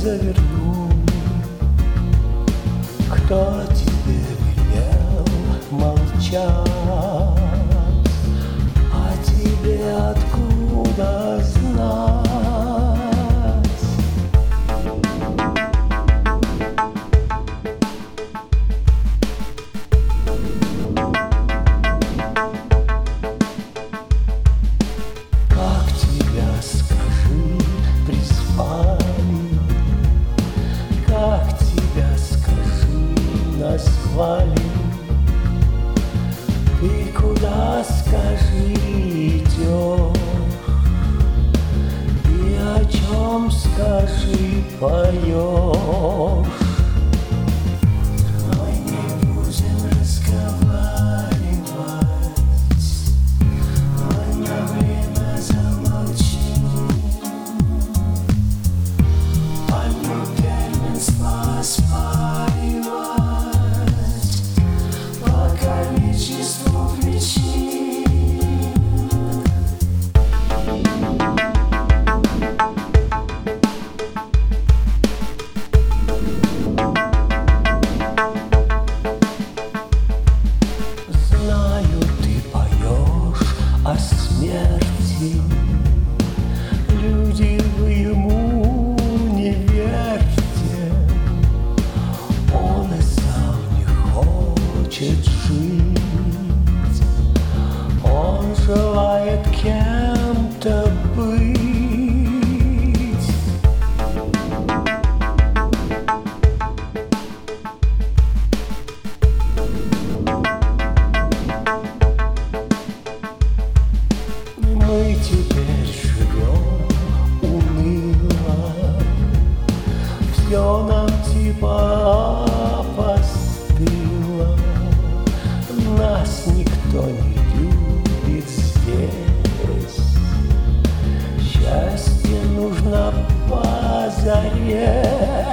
завернул. Кто тебе велел молчать? А тебе откуда знать? Как тебя, скажи, призвали? Как тебя, скажи, назвали? Ты куда, скажи, идешь? И о чем, скажи, поешь? Мы не будем разговаривать, но на время замолчим. Unrepentant поспаривать по количеству причин. Знаю, ты поешь о смерти. Люди, вы ему не верьте. Он и сам не хочет жить. Он желает кем-то быть. Мы теперь живем уныло. Все нам типа постыло. Нас никто не любит здесь. Счастье нужно позарез.